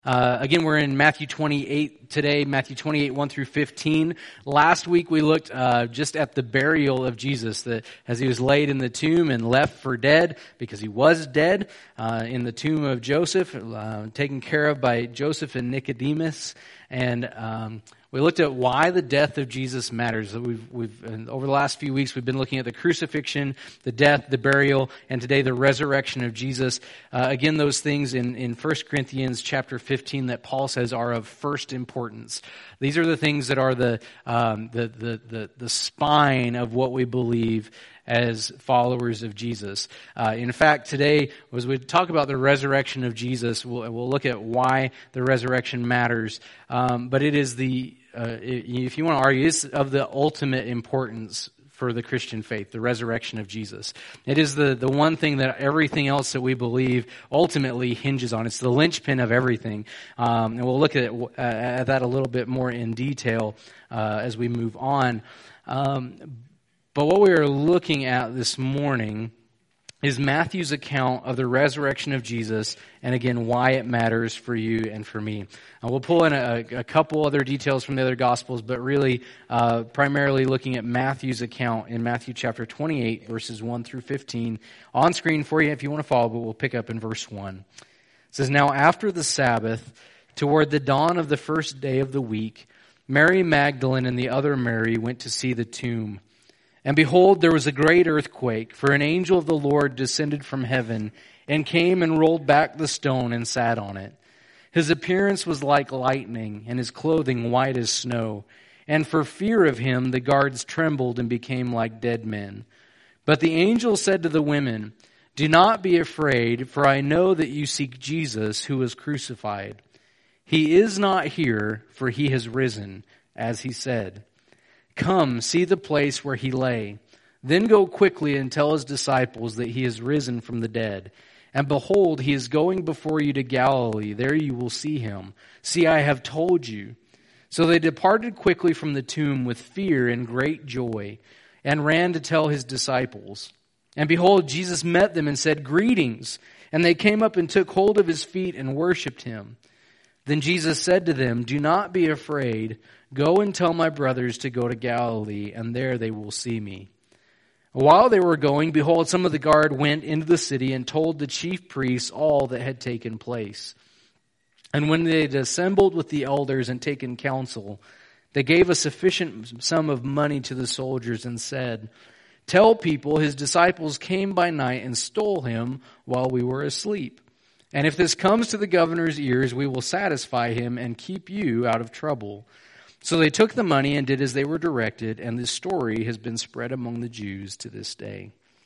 Again, we're in Matthew 28 today, Matthew 28, 1 through 15. Last week we looked just at the burial of Jesus, that as he was laid in the tomb and left for dead, because he was dead, in the tomb of Joseph, taken care of by Joseph and Nicodemus. And we looked at why the death of Jesus matters. We've over the last few weeks, we've been looking at the crucifixion, the death, the burial, and today the resurrection of Jesus. Again, those things in 1 Corinthians chapter 15 that Paul says are of first importance. These are the things that are the spine of what we believe as followers of Jesus. In fact, today, as we talk about the resurrection of Jesus, we'll look at why the resurrection matters. But it is if you want to argue, it's of the ultimate importance for the Christian faith, the resurrection of Jesus. It is the one thing that everything else that we believe ultimately hinges on. It's the linchpin of everything. And we'll look at that a little bit more in detail as we move on. But what we are looking at this morning is Matthew's account of the resurrection of Jesus, and again, why it matters for you and for me. We'll pull in a couple other details from the other Gospels, but really primarily looking at Matthew's account in Matthew chapter 28, verses 1 through 15. On screen for you if you want to follow, but we'll pick up in verse 1. It says, "Now after the Sabbath, toward the dawn of the first day of the week, Mary Magdalene and the other Mary went to see the tomb. And behold, there was a great earthquake, for an angel of the Lord descended from heaven and came and rolled back the stone and sat on it. His appearance was like lightning, and his clothing white as snow. And for fear of him, the guards trembled and became like dead men. But the angel said to the women, 'Do not be afraid, for I know that you seek Jesus who was crucified. He is not here, for he has risen, as he said. Come, see the place where he lay. Then go quickly and tell his disciples that he is risen from the dead. And behold, he is going before you to Galilee. There you will see him. See, I have told you.' So they departed quickly from the tomb with fear and great joy, and ran to tell his disciples. And behold, Jesus met them and said, 'Greetings.' And they came up and took hold of his feet and worshipped him. Then Jesus said to them, 'Do not be afraid. Go and tell my brothers to go to Galilee, and there they will see me.' While they were going, behold, some of the guard went into the city and told the chief priests all that had taken place. And when they had assembled with the elders and taken counsel, they gave a sufficient sum of money to the soldiers and said, 'Tell people his disciples came by night and stole him while we were asleep. And if this comes to the governor's ears, we will satisfy him and keep you out of trouble.' So they took the money and did as they were directed, and this story has been spread among the Jews to this day."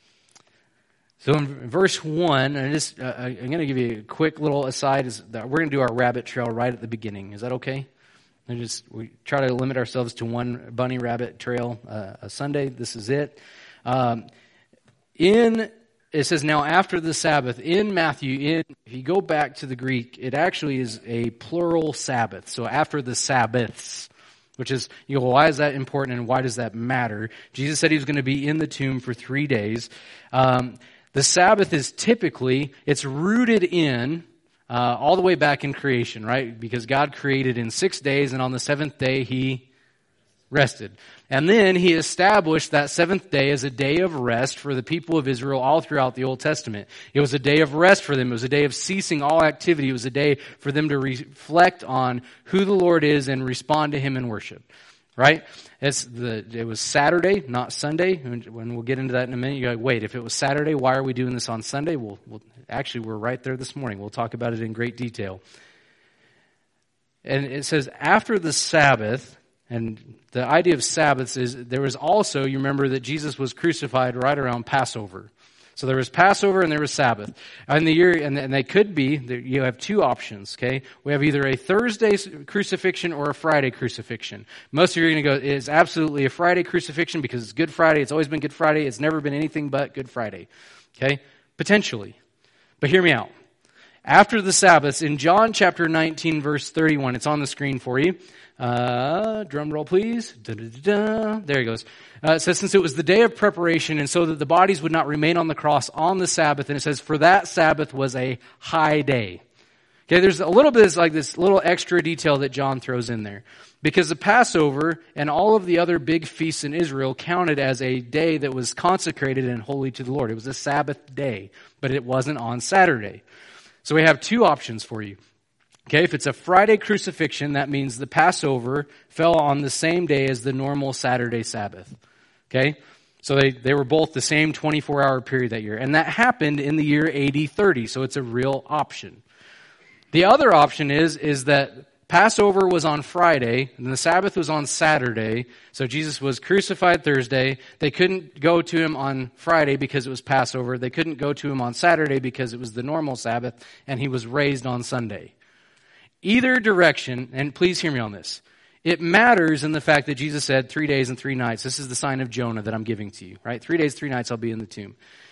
So in verse 1, and I'm going to give you a quick little aside, is that we're going to do our rabbit trail right at the beginning. Is that okay? We try to limit ourselves to one bunny rabbit trail a Sunday. This is it. It says, "Now after the Sabbath," in Matthew, if you go back to the Greek, it actually is a plural Sabbath. So after the Sabbaths, which is, why is that important and why does that matter? Jesus said he was going to be in the tomb for 3 days. The Sabbath is it's rooted in all the way back in creation, right? Because God created in 6 days, and on the seventh day he rested. And then he established that seventh day as a day of rest for the people of Israel all throughout the Old Testament. It was a day of rest for them. It was a day of ceasing all activity. It was a day for them to reflect on who the Lord is and respond to him in worship. Right? It was Saturday, not Sunday. When we'll get into that in a minute, you go, wait, if it was Saturday, why are we doing this on Sunday? Actually, we're right there this morning. We'll talk about it in great detail. And it says, after the Sabbath. And the idea of Sabbaths is there was also, you remember that Jesus was crucified right around Passover. So there was Passover and there was Sabbath. And they could be, you have two options, okay? We have either a Thursday crucifixion or a Friday crucifixion. Most of you are going to go, it's absolutely a Friday crucifixion because it's Good Friday. It's always been Good Friday. It's never been anything but Good Friday, okay? Potentially. But hear me out. After the Sabbaths, in John chapter 19, verse 31, it's on the screen for you. Drum roll, please. Da-da-da-da. There he goes. It says, since it was the day of preparation, and so that the bodies would not remain on the cross on the Sabbath, and it says, for that Sabbath was a high day. Okay, there's a little bit of like this little extra detail that John throws in there. Because the Passover and all of the other big feasts in Israel counted as a day that was consecrated and holy to the Lord. It was a Sabbath day, but it wasn't on Saturday. So we have two options for you. Okay, if it's a Friday crucifixion, that means the Passover fell on the same day as the normal Saturday Sabbath. Okay, so they were both the same 24-hour period that year. And that happened in the year AD 30, so it's a real option. The other option is that Passover was on Friday, and the Sabbath was on Saturday, so Jesus was crucified Thursday. They couldn't go to him on Friday because it was Passover. They couldn't go to him on Saturday because it was the normal Sabbath, and he was raised on Sunday. Either direction, and please hear me on this, it matters in the fact that Jesus said 3 days and 3 nights. This is the sign of Jonah that I'm giving to you, right? 3 days, 3 nights I'll be in the tomb.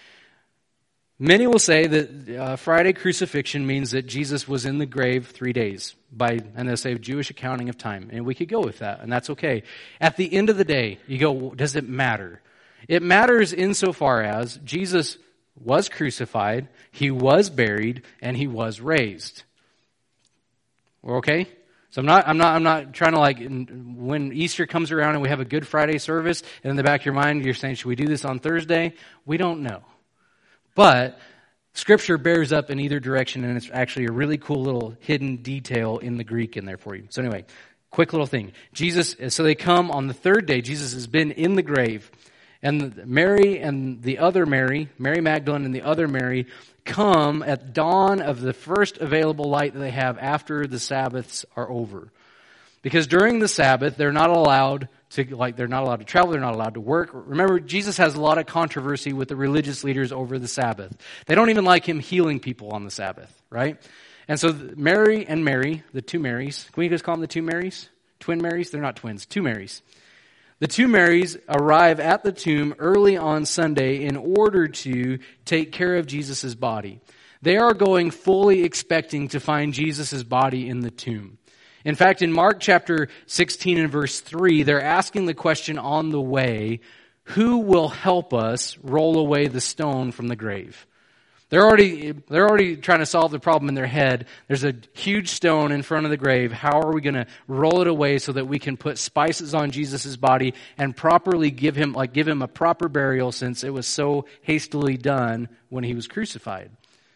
Many will say that Friday crucifixion means that Jesus was in the grave 3 days and they'll say Jewish accounting of time. And we could go with that, and that's okay. At the end of the day, you go, does it matter? It matters insofar as Jesus was crucified, he was buried, and he was raised. We're okay? So I'm not trying to like, when Easter comes around and we have a Good Friday service, and in the back of your mind you're saying, should we do this on Thursday? We don't know. But Scripture bears up in either direction, and it's actually a really cool little hidden detail in the Greek in there for you. So anyway, quick little thing. So they come on the third day. Jesus has been in the grave. And Mary and the other Mary, Mary Magdalene and the other Mary, come at dawn of the first available light that they have after the Sabbaths are over. Because during the Sabbath, they're not allowed to travel, they're not allowed to work. Remember, Jesus has a lot of controversy with the religious leaders over the Sabbath. They don't even like him healing people on the Sabbath, right? And so Mary and Mary, the two Marys, can we just call them the two Marys? Twin Marys? They're not twins, two Marys. The two Marys arrive at the tomb early on Sunday in order to take care of Jesus' body. They are going fully expecting to find Jesus' body in the tomb. In fact, in Mark chapter 16 and verse 3, they're asking the question on the way, who will help us roll away the stone from the grave? They're already trying to solve the problem in their head. There's a huge stone in front of the grave. How are we going to roll it away so that we can put spices on Jesus' body and properly give him a proper burial, since it was so hastily done when he was crucified?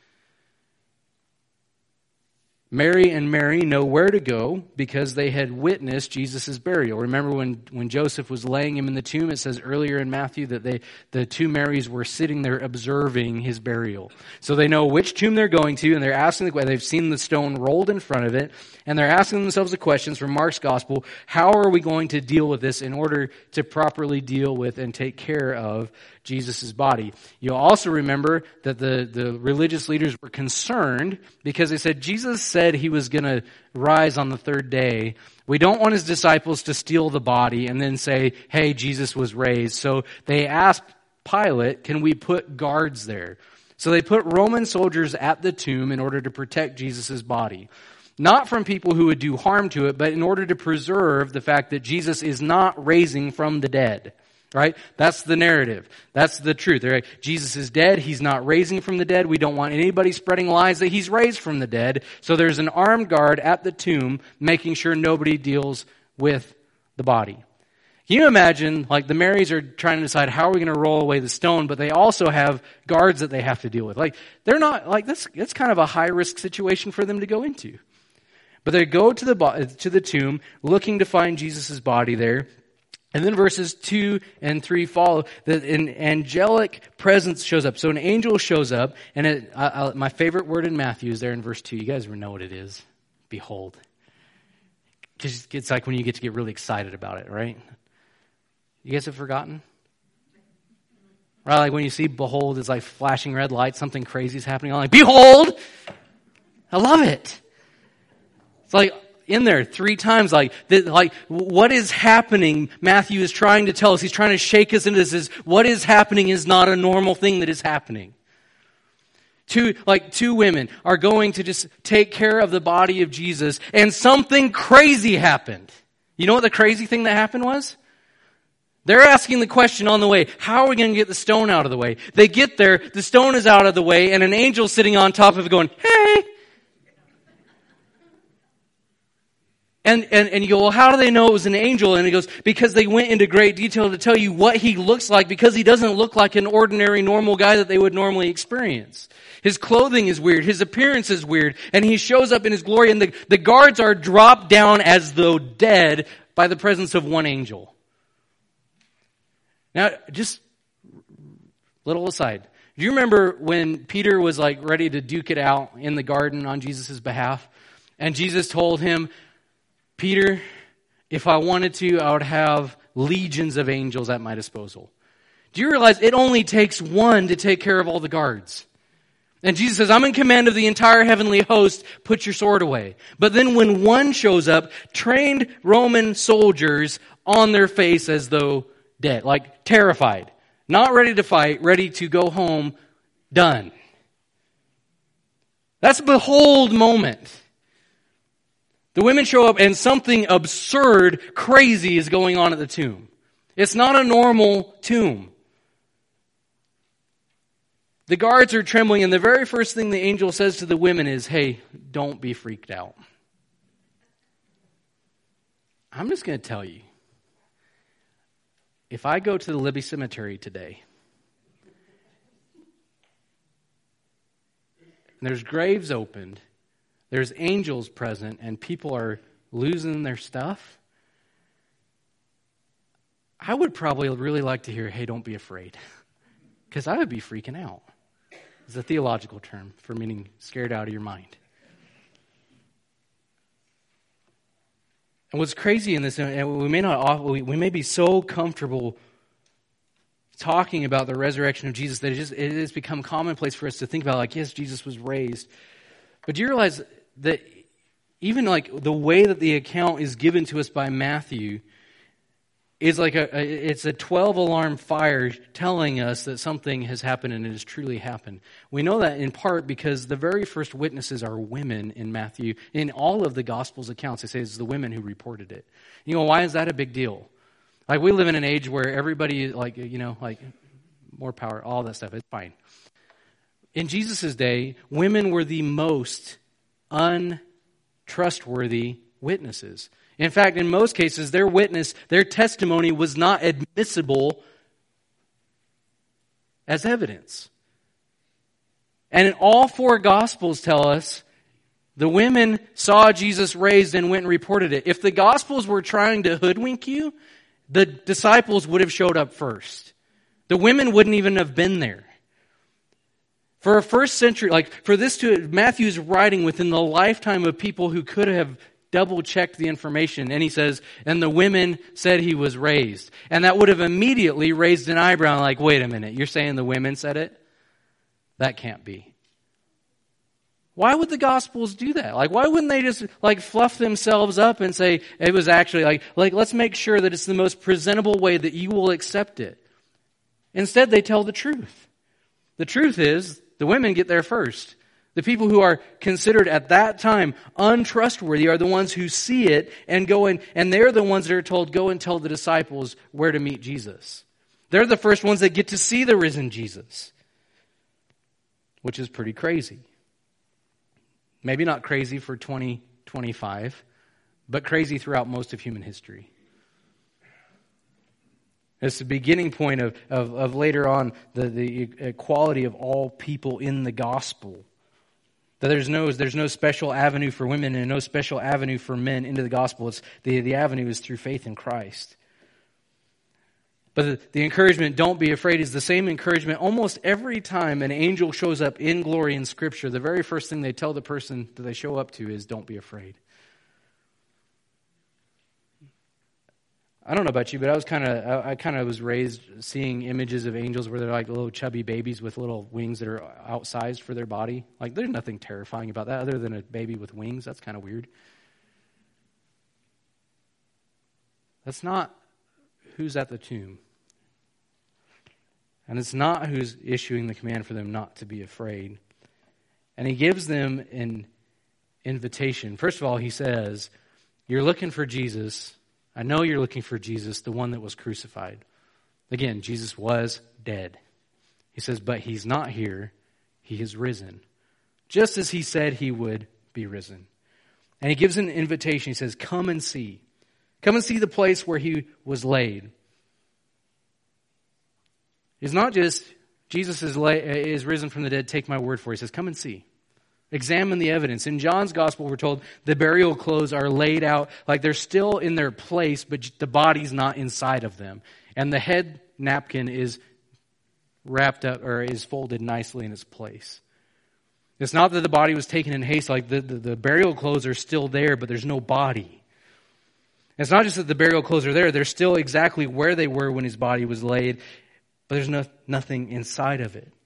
Mary and Mary know where to go because they had witnessed Jesus' burial. Remember when Joseph was laying him in the tomb, it says earlier in Matthew that the two Marys were sitting there observing his burial. So they know which tomb they're going to, and they're asking they've seen the stone rolled in front of it, and they're asking themselves the questions from Mark's gospel, how are we going to deal with this in order to properly deal with and take care of Jesus' body? You'll also remember that the religious leaders were concerned because they said Jesus said he was going to rise on the third day. We don't want his disciples to steal the body and then say, hey, Jesus was raised. So they asked Pilate, can we put guards there? So they put Roman soldiers at the tomb in order to protect Jesus' body. Not from people who would do harm to it, but in order to preserve the fact that Jesus is not raising from the dead. Right? That's the narrative. That's the truth. Right? Jesus is dead. He's not raising from the dead. We don't want anybody spreading lies that he's raised from the dead. So there's an armed guard at the tomb making sure nobody deals with the body. Can you imagine, like, the Marys are trying to decide how are we going to roll away the stone, but they also have guards that they have to deal with. Like, they're not, like, that's kind of a high-risk situation for them to go into. But they go to the tomb looking to find Jesus' body there. And then verses 2 and 3 follow. An angelic presence shows up. So an angel shows up, and my favorite word in Matthew is there in verse 2. You guys know what it is. Behold. Because it's like when you get to get really excited about it, right? You guys have forgotten? Right, like when you see behold, it's like flashing red lights, something crazy is happening. I'm like, behold! I love it. It's like in there 3 times, like what is happening? Matthew is trying to tell us. He's trying to shake us into this. What is happening is not a normal thing that is happening. Two women are going to just take care of the body of Jesus, and something crazy happened. You know what the crazy thing that happened was? They're asking the question on the way, how are we going to get the stone out of the way? They get there, the stone is out of the way, and an angel sitting on top of it going, hey! And you go, well, how do they know it was an angel? And he goes, because they went into great detail to tell you what he looks like, because he doesn't look like an ordinary, normal guy that they would normally experience. His clothing is weird. His appearance is weird. And he shows up in his glory, and the guards are dropped down as though dead by the presence of one angel. Now, just little aside. Do you remember when Peter was like ready to duke it out in the garden on Jesus' behalf? And Jesus told him, Peter, if I wanted to, I would have legions of angels at my disposal. Do you realize it only takes one to take care of all the guards? And Jesus says, I'm in command of the entire heavenly host, put your sword away. But then when one shows up, trained Roman soldiers on their face as though dead, like terrified, not ready to fight, ready to go home, done. That's a behold moment. The women show up and something absurd, crazy is going on at the tomb. It's not a normal tomb. The guards are trembling, and the very first thing the angel says to the women is, hey, don't be freaked out. I'm just going to tell you, if I go to the Libby Cemetery today, and there's graves opened, there's angels present, and people are losing their stuff, I would probably really like to hear, hey, don't be afraid. Because I would be freaking out. It's a theological term for meaning scared out of your mind. And what's crazy in this, and we may be so comfortable talking about the resurrection of Jesus that it has become commonplace for us to think about, like, yes, Jesus was raised. But do you realize that even like the way that the account is given to us by Matthew is like it's a 12-alarm fire telling us that something has happened and it has truly happened. We know that in part because the very first witnesses are women in Matthew. In all of the Gospels accounts, they say it's the women who reported it. You know, why is that a big deal? Like, we live in an age where everybody, like, you know, like, more power, all that stuff, it's fine. In Jesus' day, women were the most untrustworthy witnesses. In fact, in most cases, their testimony was not admissible as evidence. And in all four Gospels tell us the women saw Jesus raised and went and reported it. If the Gospels were trying to hoodwink you, the disciples would have showed up first. The women wouldn't even have been there. For a first century, Matthew's writing within the lifetime of people who could have double-checked the information. And he says, and the women said he was raised. And that would have immediately raised an eyebrow, like, wait a minute, you're saying the women said it? That can't be. Why would the Gospels do that? Like, why wouldn't they just, like, fluff themselves up and say it was actually, like let's make sure that it's the most presentable way that you will accept it. Instead, they tell the truth. The truth is, the women get there first. The people who are considered at that time untrustworthy are the ones who see it and go in, and they're the ones that are told, go and tell the disciples where to meet Jesus. They're the first ones that get to see the risen Jesus, which is pretty crazy. Maybe not crazy for 2025, but crazy throughout most of human history. It's the beginning point of later on the equality of all people in the gospel. That there's no special avenue for women and no special avenue for men into the gospel. It's the avenue is through faith in Christ. But the encouragement, don't be afraid, is the same encouragement almost every time an angel shows up in glory in Scripture. The very first thing they tell the person that they show up to is, don't be afraid. I don't know about you, but I kind of was raised seeing images of angels where they're like little chubby babies with little wings that are outsized for their body. Like, there's nothing terrifying about that other than a baby with wings. That's kind of weird. That's not who's at the tomb. And it's not who's issuing the command for them not to be afraid. And he gives them an invitation. First of all, he says, you're looking for Jesus. I know you're looking for Jesus, the one that was crucified. Again, Jesus was dead. He says, but he's not here. He is risen. Just as he said he would be risen. And he gives an invitation. He says, come and see. Come and see the place where he was laid. It's not just, Jesus is risen from the dead, take my word for it. He says, come and see. Examine the evidence. In John's gospel, we're told the burial clothes are laid out like they're still in their place, but the body's not inside of them. And the head napkin is wrapped up or is folded nicely in its place. It's not that the body was taken in haste, like the burial clothes are still there, but there's no body. It's not just that the burial clothes are there, they're still exactly where they were when his body was laid, but there's nothing inside of it.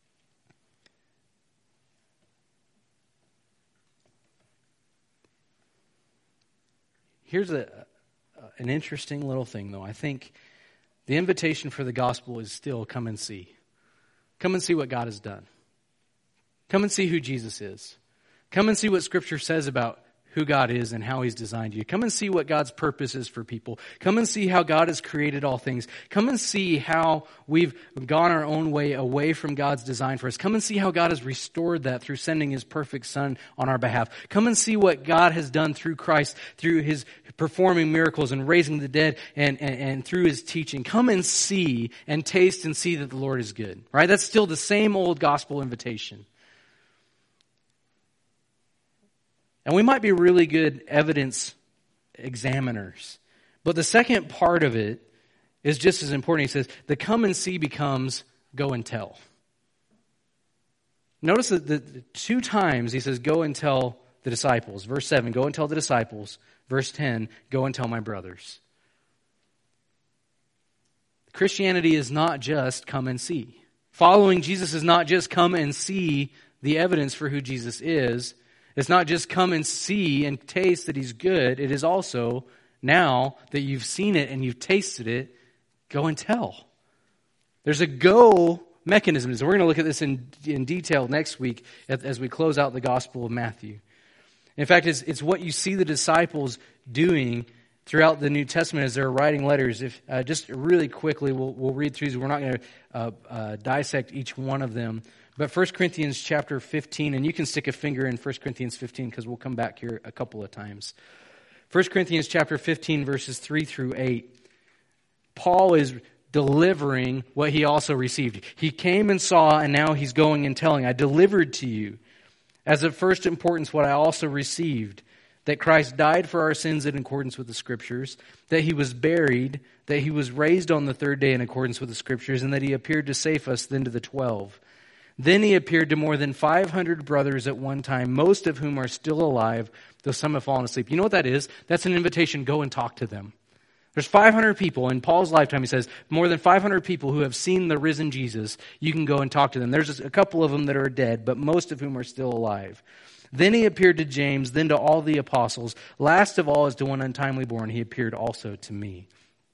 Here's an interesting little thing, though. I think the invitation for the gospel is still come and see. Come and see what God has done. Come and see who Jesus is. Come and see what Scripture says about who God is and how He's designed you. Come and see what God's purpose is for people. Come and see how God has created all things. Come and see how we've gone our own way away from God's design for us. Come and see how God has restored that through sending His perfect Son on our behalf. Come and see what God has done through Christ, through His performing miracles and raising the dead and through His teaching. Come and see and taste and see that the Lord is good. Right? That's still the same old gospel invitation. And we might be really good evidence examiners. But the second part of it is just as important. He says, the come and see becomes go and tell. Notice that the 2 times he says, go and tell the disciples. Verse 7, go and tell the disciples. Verse 10, go and tell my brothers. Christianity is not just come and see. Following Jesus is not just come and see the evidence for who Jesus is. It's not just come and see and taste that He's good. It is also, now that you've seen it and you've tasted it, go and tell. There's a go mechanism. So we're going to look at this in detail next week as we close out the Gospel of Matthew. In fact, it's what you see the disciples doing throughout the New Testament as they're writing letters. If just really quickly, we'll read through these. We're not going to dissect each one of them. But 1 Corinthians chapter 15, and you can stick a finger in 1 Corinthians 15 because we'll come back here a couple of times. 1 Corinthians chapter 15, verses 3 through 8. Paul is delivering what he also received. He came and saw, and now he's going and telling. I delivered to you as of first importance what I also received, that Christ died for our sins in accordance with the Scriptures, that He was buried, that He was raised on the third day in accordance with the Scriptures, and that He appeared to Cephas, then to the 12. Then He appeared to more than 500 brothers at one time, most of whom are still alive, though some have fallen asleep. You know what that is? That's an invitation. Go and talk to them. There's 500 people. In Paul's lifetime, he says, more than 500 people who have seen the risen Jesus. You can go and talk to them. There's a couple of them that are dead, but most of whom are still alive. Then He appeared to James, then to all the apostles. Last of all, as to one untimely born, He appeared also to me.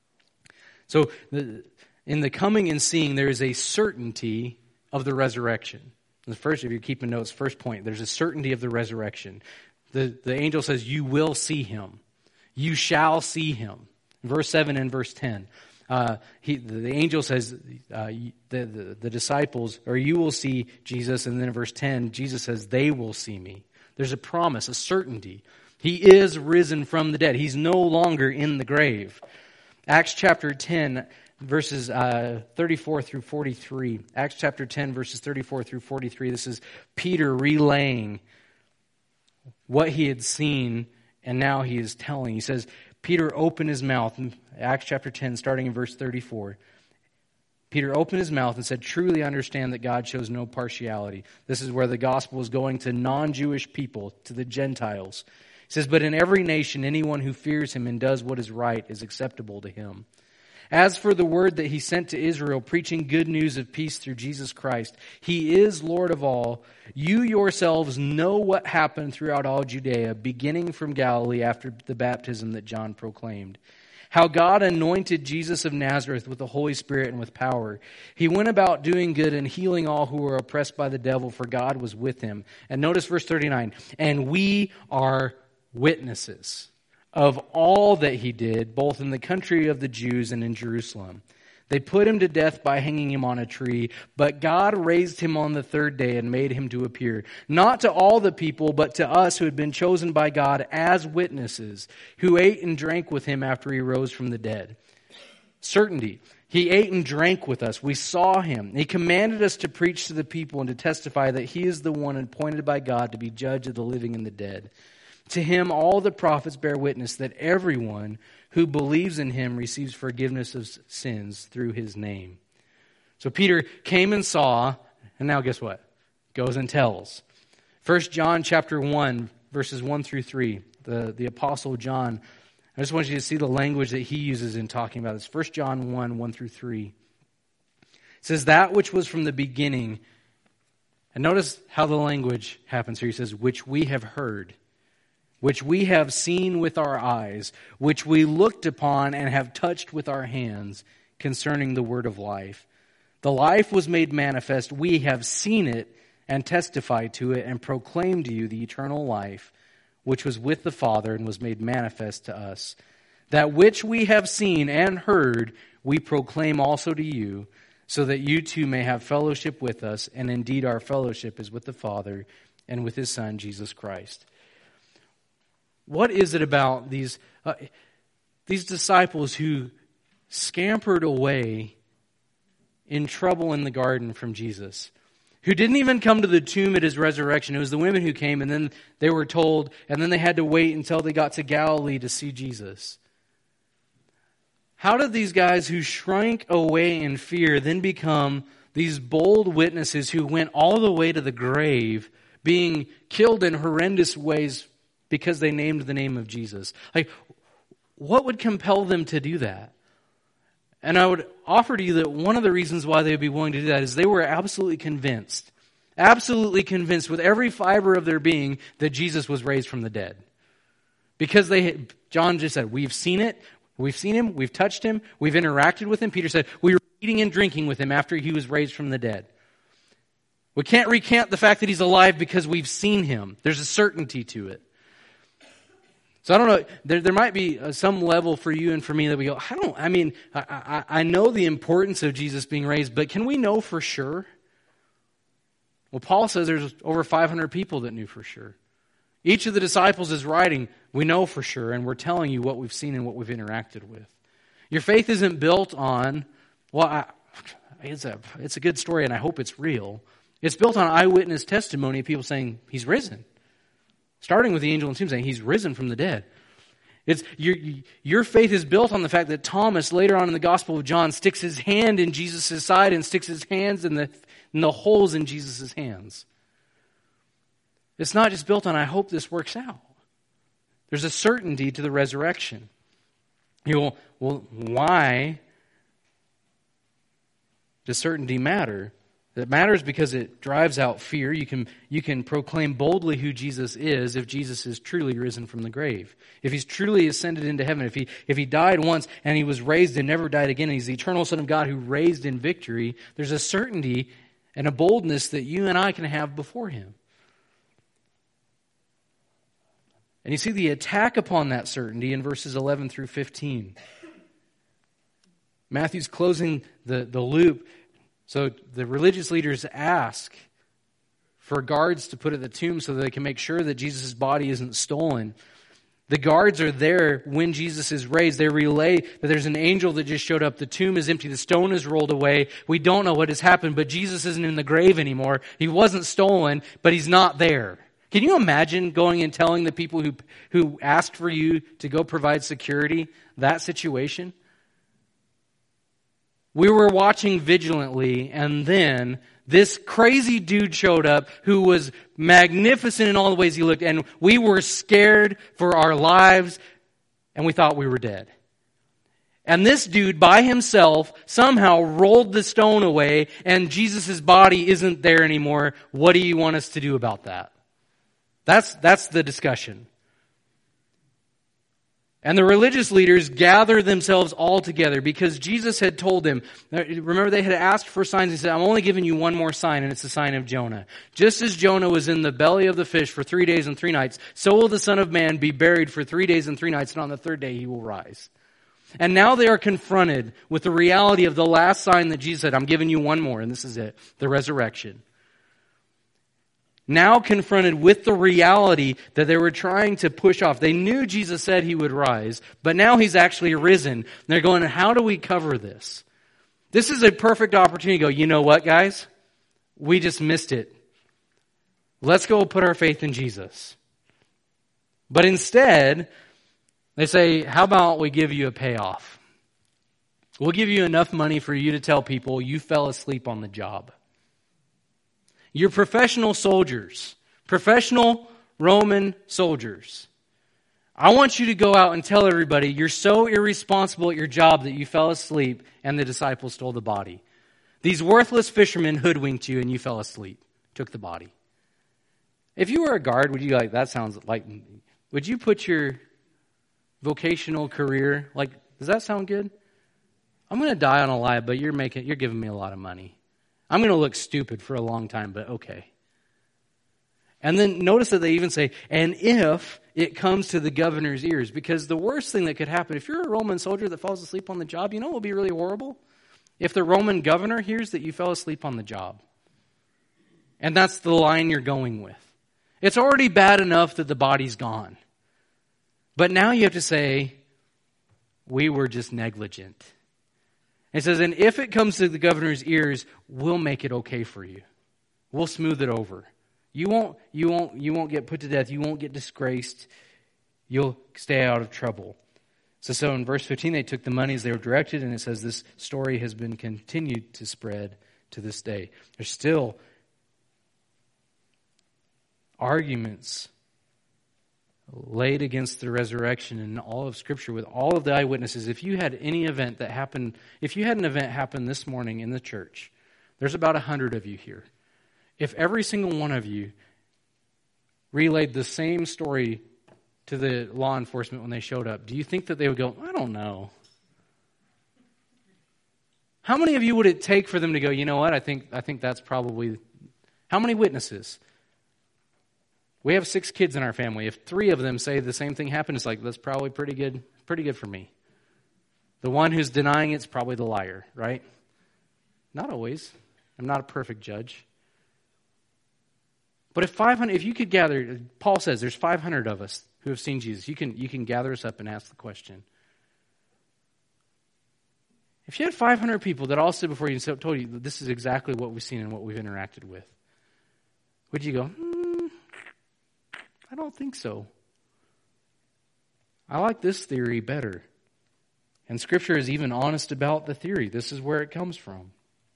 So in the coming and seeing, there is a certainty of the resurrection. The first, if you're keeping notes, first point, there's a certainty of the resurrection. The angel says, you will see Him. You shall see Him. Verse 7 and verse 10. The angel says, the disciples, or you will see Jesus. And then in verse 10, Jesus says, they will see me. There's a promise, a certainty. He is risen from the dead. He's no longer in the grave. Acts chapter 10, verses 34 through 43. Acts chapter 10, verses 34 through 43. This is Peter relaying what he had seen, and now he is telling. He says, Peter opened his mouth, in Acts chapter 10, starting in verse 34. Peter opened his mouth and said, truly understand that God shows no partiality. This is where the gospel is going to non-Jewish people, to the Gentiles. He says, but in every nation, anyone who fears Him and does what is right is acceptable to Him. As for the word that He sent to Israel, preaching good news of peace through Jesus Christ, He is Lord of all. You yourselves know what happened throughout all Judea, beginning from Galilee after the baptism that John proclaimed. How God anointed Jesus of Nazareth with the Holy Spirit and with power. He went about doing good and healing all who were oppressed by the devil, for God was with Him. And notice verse 39, and we are witnesses of all that He did, both in the country of the Jews and in Jerusalem. They put him to death by hanging him on a tree, but God raised him on the third day and made him to appear, not to all the people, but to us who had been chosen by God as witnesses, who ate and drank with him after he rose from the dead. Certainty. He ate and drank with us. We saw him. He commanded us to preach to the people and to testify that he is the one appointed by God to be judge of the living and the dead. To him all the prophets bear witness that everyone who believes in him receives forgiveness of sins through his name. So Peter came and saw, and now guess what? Goes and tells. 1 John chapter 1, verses 1 through 3. The Apostle John, I just want you to see the language that he uses in talking about this. 1 John 1, 1 through 3. It says, that which was from the beginning. And notice how the language happens here. He says, which we have heard, which we have seen with our eyes, which we looked upon and have touched with our hands, concerning the word of life. The life was made manifest. We have seen it and testified to it and proclaimed to you the eternal life, which was with the Father and was made manifest to us. That which we have seen and heard, we proclaim also to you, so that you too may have fellowship with us. And indeed our fellowship is with the Father and with his Son, Jesus Christ. What is it about these disciples who scampered away in trouble in the garden from Jesus, who didn't even come to the tomb at his resurrection? It was the women who came, and then they were told, and then they had to wait until they got to Galilee to see Jesus. How did these guys who shrank away in fear then become these bold witnesses who went all the way to the grave, being killed in horrendous ways because they named the name of Jesus? Like, what would compel them to do that? And I would offer to you that one of the reasons why they would be willing to do that is they were absolutely convinced with every fiber of their being that Jesus was raised from the dead. Because John just said, we've seen it, we've seen him, we've touched him, we've interacted with him. Peter said, we were eating and drinking with him after he was raised from the dead. We can't recant the fact that he's alive because we've seen him. There's a certainty to it. So I don't know, there might be some level for you and for me that we go, I know the importance of Jesus being raised, but can we know for sure? Well, Paul says there's over 500 people that knew for sure. Each of the disciples is writing, we know for sure, and we're telling you what we've seen and what we've interacted with. Your faith isn't built on, it's a good story and I hope it's real. It's built on eyewitness testimony of people saying, he's risen. Starting with the angel in the tomb saying, he's risen from the dead. Your faith is built on the fact that Thomas, later on in the Gospel of John, sticks his hand in Jesus' side and sticks his hands in the holes in Jesus' hands. It's not just built on, I hope this works out. There's a certainty to the resurrection. Well, why does certainty matter? It matters because it drives out fear. You can proclaim boldly who Jesus is if Jesus is truly risen from the grave. If he's truly ascended into heaven, if he died once and he was raised and never died again, and he's the eternal Son of God who raised in victory, there's a certainty and a boldness that you and I can have before him. And you see the attack upon that certainty in verses 11 through 15. Matthew's closing the loop. So the religious leaders ask for guards to put at the tomb so that they can make sure that Jesus' body isn't stolen. The guards are there when Jesus is raised. They relay that there's an angel that just showed up. The tomb is empty. The stone is rolled away. We don't know what has happened, but Jesus isn't in the grave anymore. He wasn't stolen, but he's not there. Can you imagine going and telling the people who asked for you to go provide security that situation? We were watching vigilantly, and then this crazy dude showed up who was magnificent in all the ways he looked, and we were scared for our lives, and we thought we were dead. And this dude by himself somehow rolled the stone away, and Jesus' body isn't there anymore. What do you want us to do about that? That's the discussion. And the religious leaders gather themselves all together because Jesus had told them, remember they had asked for signs. He said, I'm only giving you one more sign, and it's the sign of Jonah. Just as Jonah was in the belly of the fish for 3 days and 3 nights, so will the Son of Man be buried for 3 days and 3 nights, and on the third day he will rise. And now they are confronted with the reality of the last sign that Jesus said, I'm giving you one more, and this is it, the resurrection. Now confronted with the reality that they were trying to push off. They knew Jesus said he would rise, but now he's actually risen. And they're going, how do we cover this? This is a perfect opportunity to go, you know what, guys? We just missed it. Let's go put our faith in Jesus. But instead, they say, how about we give you a payoff? We'll give you enough money for you to tell people you fell asleep on the job. You're professional soldiers, professional Roman soldiers. I want you to go out and tell everybody you're so irresponsible at your job that you fell asleep and the disciples stole the body. These worthless fishermen hoodwinked you and you fell asleep, took the body. If you were a guard, would you like, that sounds like, would you put your vocational career, like, does that sound good? I'm going to die on a lie, but you're giving me a lot of money. I'm going to look stupid for a long time, but okay. And then notice that they even say, and if it comes to the governor's ears, because the worst thing that could happen, if you're a Roman soldier that falls asleep on the job, you know what would be really horrible? If the Roman governor hears that you fell asleep on the job. And that's the line you're going with. It's already bad enough that the body's gone. But now you have to say, we were just negligent. It says, and if it comes to the governor's ears, we'll make it okay for you. We'll smooth it over. You won't get put to death. You won't get disgraced. You'll stay out of trouble. So in verse 15, they took the money as they were directed, and it says this story has been continued to spread to this day. There's still arguments laid against the resurrection in all of Scripture with all of the eyewitnesses. If you had any event that happened, if you had an event happen this morning in the church, there's about 100 of you here. If every single one of you relayed the same story to the law enforcement when they showed up, do you think that they would go, I don't know? How many of you would it take for them to go, you know what, I think that's probably... How many witnesses? We have 6 kids in our family. If 3 of them say the same thing happened, it's like, that's probably pretty good for me. The one who's denying it's probably the liar, right? Not always. I'm not a perfect judge. But if you could gather, Paul says there's 500 of us who have seen Jesus. You can gather us up and ask the question. If you had 500 people that all stood before you and told you this is exactly what we've seen and what we've interacted with, would you go, I don't think so. I like this theory better. And Scripture is even honest about the theory. This is where it comes from.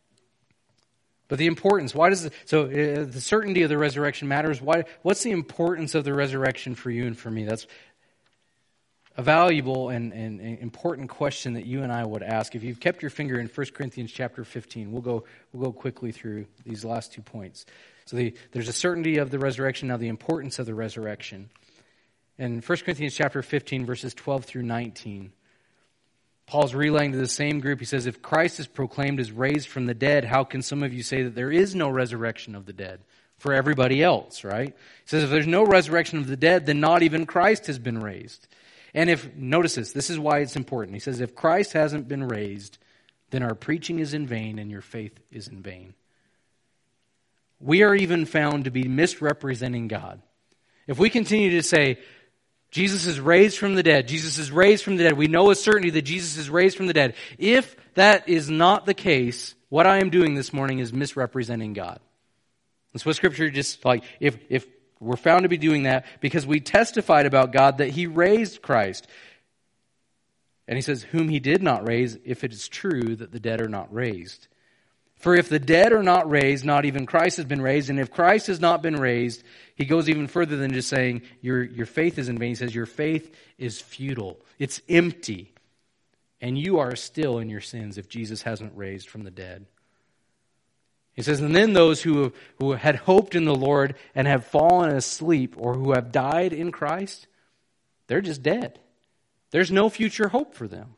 But the importance, the certainty of the resurrection matters. What's the importance of the resurrection for you and for me? That's a valuable and important question that you and I would ask. If you've kept your finger in 1 Corinthians chapter 15, we'll go quickly through these last 2 points. So there's a certainty of the resurrection, now the importance of the resurrection. In 1 Corinthians chapter 15, verses 12 through 19, Paul's relaying to the same group. He says, if Christ is proclaimed as raised from the dead, how can some of you say that there is no resurrection of the dead? For everybody else, right? He says, if there's no resurrection of the dead, then not even Christ has been raised. And notice this is why it's important. He says, if Christ hasn't been raised, then our preaching is in vain and your faith is in vain. We are even found to be misrepresenting God. If we continue to say, Jesus is raised from the dead, Jesus is raised from the dead, we know with certainty that Jesus is raised from the dead. If that is not the case, what I am doing this morning is misrepresenting God. That's what Scripture just like, if we're found to be doing that because we testified about God that He raised Christ. And He says, whom He did not raise, if it is true that the dead are not raised. For if the dead are not raised, not even Christ has been raised. And if Christ has not been raised, he goes even further than just saying your faith is in vain. He says your faith is futile. It's empty. And you are still in your sins if Jesus hasn't raised from the dead. He says, and then those who had hoped in the Lord and have fallen asleep or who have died in Christ, they're just dead. There's no future hope for them.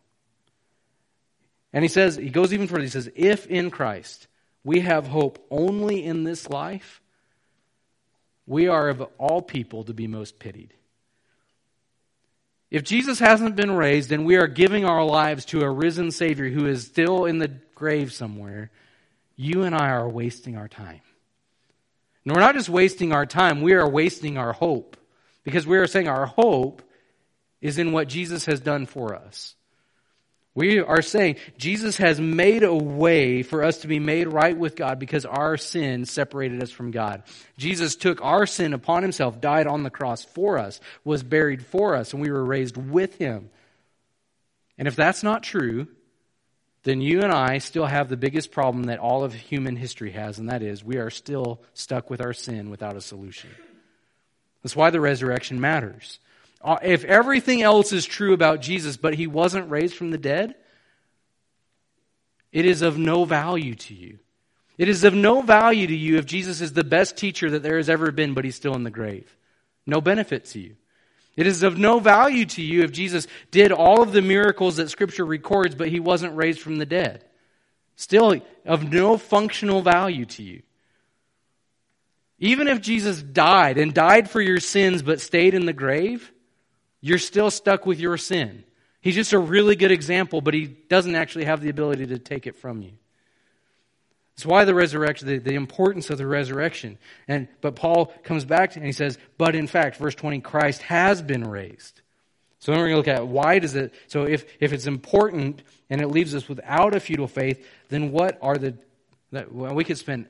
And he goes even further. He says, if in Christ we have hope only in this life, we are of all people to be most pitied. If Jesus hasn't been raised and we are giving our lives to a risen Savior who is still in the grave somewhere, you and I are wasting our time. And we're not just wasting our time, we are wasting our hope. Because we are saying our hope is in what Jesus has done for us. We are saying Jesus has made a way for us to be made right with God because our sin separated us from God. Jesus took our sin upon himself, died on the cross for us, was buried for us, and we were raised with him. And if that's not true, then you and I still have the biggest problem that all of human history has, and that is we are still stuck with our sin without a solution. That's why the resurrection matters. If everything else is true about Jesus, but he wasn't raised from the dead, it is of no value to you. It is of no value to you if Jesus is the best teacher that there has ever been, but he's still in the grave. No benefit to you. It is of no value to you if Jesus did all of the miracles that Scripture records, but he wasn't raised from the dead. Still of no functional value to you. Even if Jesus died and died for your sins but stayed in the grave, you're still stuck with your sin. He's just a really good example, but he doesn't actually have the ability to take it from you. That's why the resurrection, the importance of the resurrection. But Paul comes back and he says, but in fact, verse 20, Christ has been raised. So then we're going to look at why does it, so if it's important and it leaves us without a futile faith, then what are we spend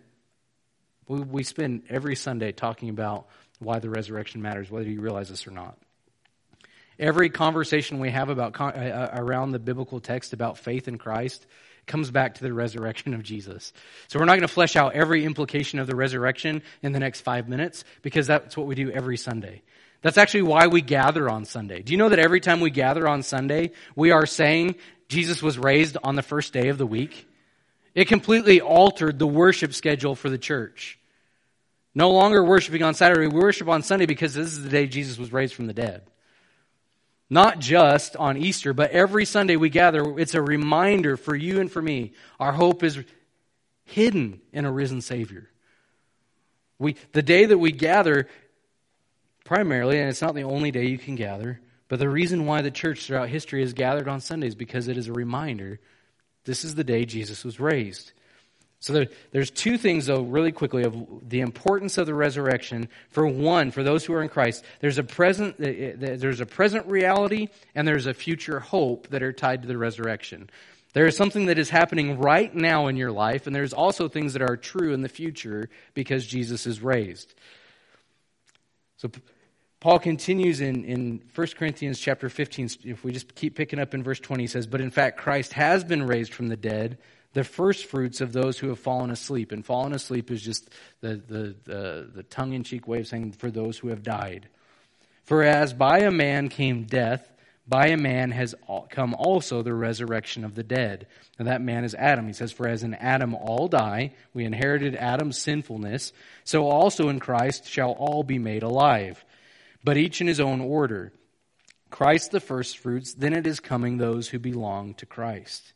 every Sunday talking about why the resurrection matters, whether you realize this or not. Every conversation we have about around the biblical text about faith in Christ comes back to the resurrection of Jesus. So we're not going to flesh out every implication of the resurrection in the next 5 minutes because that's what we do every Sunday. That's actually why we gather on Sunday. Do you know that every time we gather on Sunday, we are saying Jesus was raised on the first day of the week? It completely altered the worship schedule for the church. No longer worshiping on Saturday, we worship on Sunday because this is the day Jesus was raised from the dead. Not just on Easter, but every Sunday we gather, it's a reminder for you and for me. Our hope is hidden in a risen Savior. The day that we gather, primarily, and it's not the only day you can gather, but the reason why the church throughout history has gathered on Sundays is because it is a reminder this is the day Jesus was raised. So there's two things, though, really quickly, of the importance of the resurrection. For one, for those who are in Christ, there's a present reality and there's a future hope that are tied to the resurrection. There is something that is happening right now in your life, and there's also things that are true in the future because Jesus is raised. So Paul continues in 1 Corinthians chapter 15, if we just keep picking up in verse 20, he says, but in fact Christ has been raised from the dead, the first fruits of those who have fallen asleep. And fallen asleep is just the tongue-in-cheek way of saying for those who have died. For as by a man came death, by a man has come also the resurrection of the dead. And that man is Adam. He says, for as in Adam all die, we inherited Adam's sinfulness, so also in Christ shall all be made alive. But each in his own order. Christ the first fruits, then it is coming those who belong to Christ.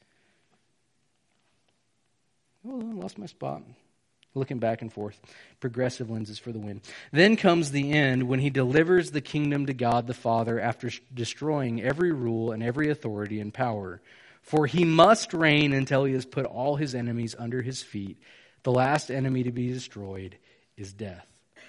Oh, I lost my spot. Looking back and forth. Progressive lenses for the win. Then comes the end when he delivers the kingdom to God the Father after destroying every rule and every authority and power. For he must reign until he has put all his enemies under his feet. The last enemy to be destroyed is death.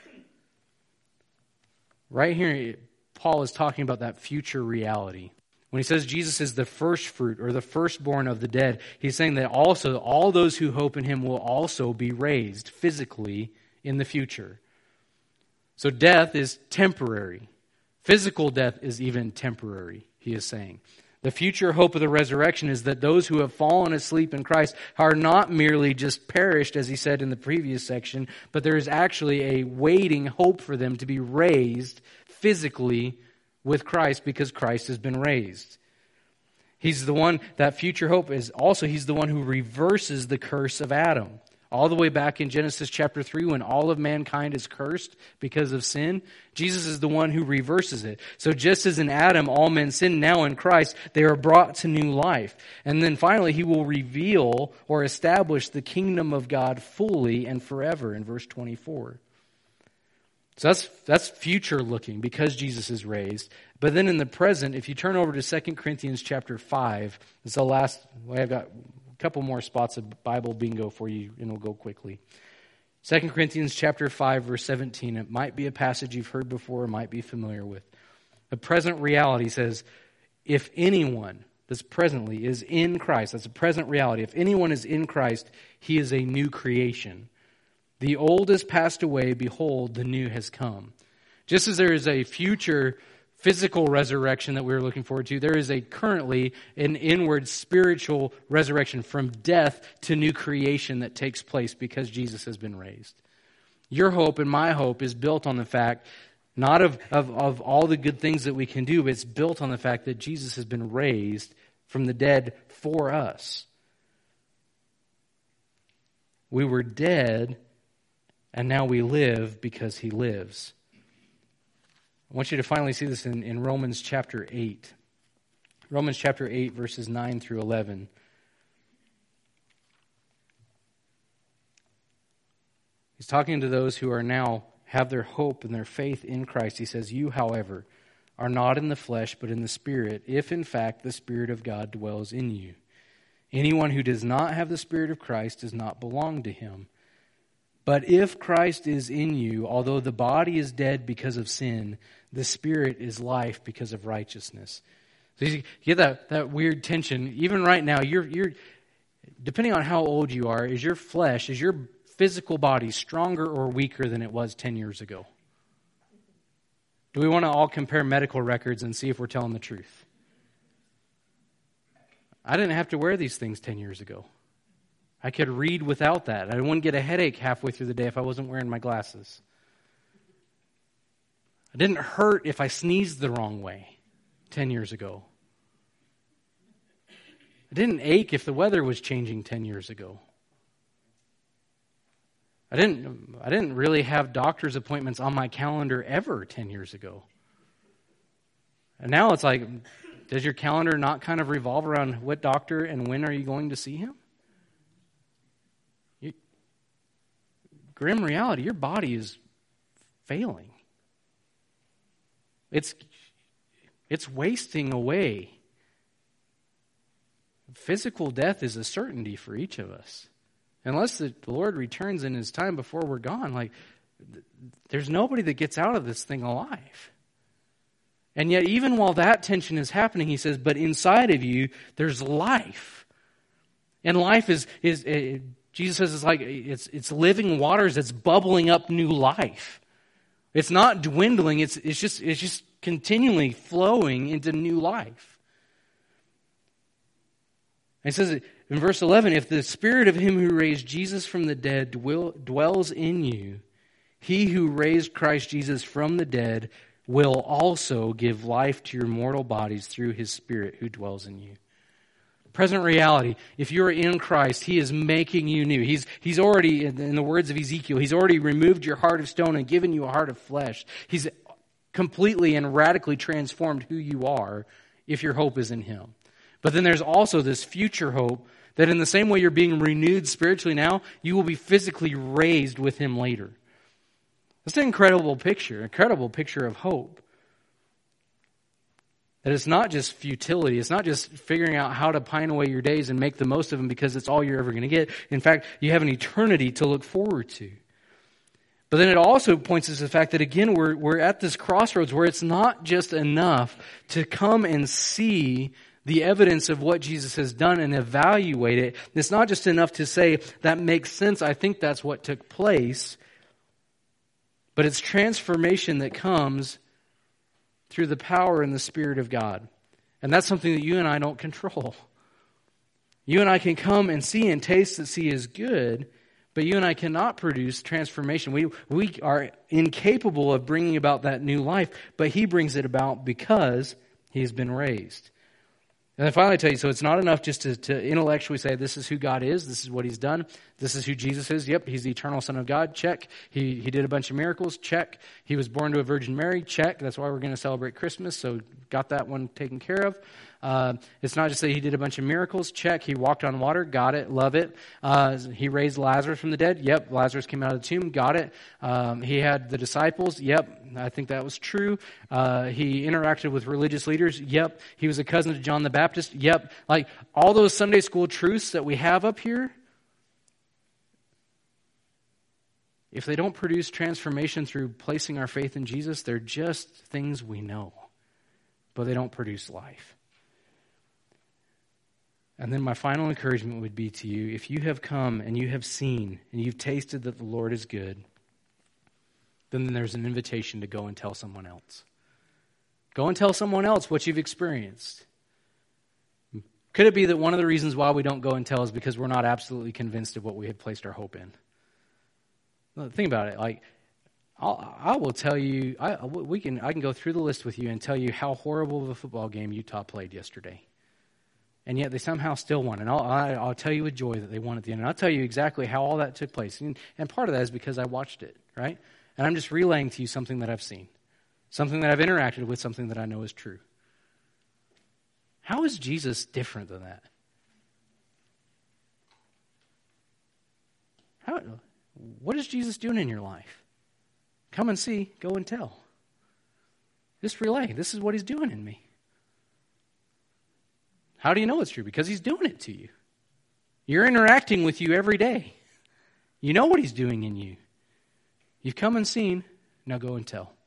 Right here, Paul is talking about that future reality. When he says Jesus is the first fruit or the firstborn of the dead, he's saying that also all those who hope in him will also be raised physically in the future. So death is temporary. Physical death is even temporary, he is saying. The future hope of the resurrection is that those who have fallen asleep in Christ are not merely just perished, as he said in the previous section, but there is actually a waiting hope for them to be raised physically with Christ because Christ has been raised. He's the one, that future hope is also, he's the one who reverses the curse of Adam. All the way back in Genesis chapter 3 when all of mankind is cursed because of sin, Jesus is the one who reverses it. So just as in Adam all men sin, now in Christ they are brought to new life. And then finally he will reveal or establish the kingdom of God fully and forever in verse 24. So that's future looking because Jesus is raised. But then in the present, if you turn over to 2 Corinthians chapter 5, it's the last, I've got a couple more spots of Bible bingo for you, and we'll go quickly. 2 Corinthians chapter 5, verse 17. It might be a passage you've heard before, might be familiar with. The present reality says, if anyone that's presently is in Christ, that's a present reality. If anyone is in Christ, he is a new creation. The old has passed away, behold, the new has come. Just as there is a future physical resurrection that we're looking forward to, there is currently an inward spiritual resurrection from death to new creation that takes place because Jesus has been raised. Your hope and my hope is built on the fact, not of all the good things that we can do, but it's built on the fact that Jesus has been raised from the dead for us. We were dead, and now we live because he lives. I want you to finally see this in Romans chapter 8. Romans chapter 8, verses 9 through 11. He's talking to those who are now have their hope and their faith in Christ. He says, you, however, are not in the flesh, but in the Spirit, if in fact the Spirit of God dwells in you. Anyone who does not have the Spirit of Christ does not belong to him. But if Christ is in you, although the body is dead because of sin, the Spirit is life because of righteousness. So you get that weird tension. Even right now, you're depending on how old you are, is your flesh, is your physical body stronger or weaker than it was 10 years ago? Do we want to all compare medical records and see if we're telling the truth? I didn't have to wear these things 10 years ago. I could read without that. I wouldn't get a headache halfway through the day if I wasn't wearing my glasses. I didn't hurt if I sneezed the wrong way 10 years ago. I didn't ache if the weather was changing 10 years ago. I didn't really have doctor's appointments on my calendar ever 10 years ago. And now it's like, does your calendar not kind of revolve around what doctor and when are you going to see him? Grim reality, your body is failing. It's wasting away. Physical death is a certainty for each of us. Unless the Lord returns in his time before we're gone, there's nobody that gets out of this thing alive. And yet, even while that tension is happening, he says, but inside of you, there's life. And life is Jesus says it's living waters that's bubbling up new life. It's not dwindling, it's just continually flowing into new life. And it says in verse 11, if the Spirit of him who raised Jesus from the dead dwells in you, he who raised Christ Jesus from the dead will also give life to your mortal bodies through his Spirit who dwells in you. Present reality, if you're in Christ, he is making you new. He's already, in the words of Ezekiel, he's already removed your heart of stone and given you a heart of flesh. He's completely and radically transformed who you are if your hope is in him. But then there's also this future hope that in the same way you're being renewed spiritually now, you will be physically raised with him later. That's an incredible picture of hope. That it's not just futility. It's not just figuring out how to pine away your days and make the most of them because it's all you're ever going to get. In fact, you have an eternity to look forward to. But then it also points us to the fact that, again, we're at this crossroads where it's not just enough to come and see the evidence of what Jesus has done and evaluate it. It's not just enough to say, that makes sense, I think that's what took place. But it's transformation that comes through the power and the Spirit of God. And that's something that you and I don't control. You and I can come and see and taste that see is good, but you and I cannot produce transformation. We are incapable of bringing about that new life, but he brings it about because he has been raised. And I finally tell you, so it's not enough just to intellectually say, this is who God is, this is what he's done, this is who Jesus is. Yep, he's the eternal Son of God, check. He did a bunch of miracles, check. He was born to a Virgin Mary, check. That's why we're going to celebrate Christmas, so got that one taken care of. It's not just that he did a bunch of miracles. Check. He walked on water. Got it. Love it. He raised Lazarus from the dead. Yep. Lazarus came out of the tomb. Got it. He had the disciples. Yep. I think that was true. He interacted with religious leaders. Yep. He was a cousin to John the Baptist. Yep. Like all those Sunday school truths that we have up here, if they don't produce transformation through placing our faith in Jesus, they're just things we know, but they don't produce life. And then my final encouragement would be to you, if you have come and you have seen and you've tasted that the Lord is good, then there's an invitation to go and tell someone else. Go and tell someone else what you've experienced. Could it be that one of the reasons why we don't go and tell is because we're not absolutely convinced of what we had placed our hope in? Well, think about it. Like, I will tell you, I can go through the list with you and tell you how horrible of a football game Utah played yesterday. And yet they somehow still won. And I'll tell you with joy that they won at the end. And I'll tell you exactly how all that took place. And part of that is because I watched it, right? And I'm just relaying to you something that I've seen. Something that I've interacted with, something that I know is true. How is Jesus different than that? What is Jesus doing in your life? Come and see, go and tell. Just relay. This is what he's doing in me. How do you know it's true? Because he's doing it to you. You're interacting with you every day. You know what he's doing in you. You've come and seen, now go and tell.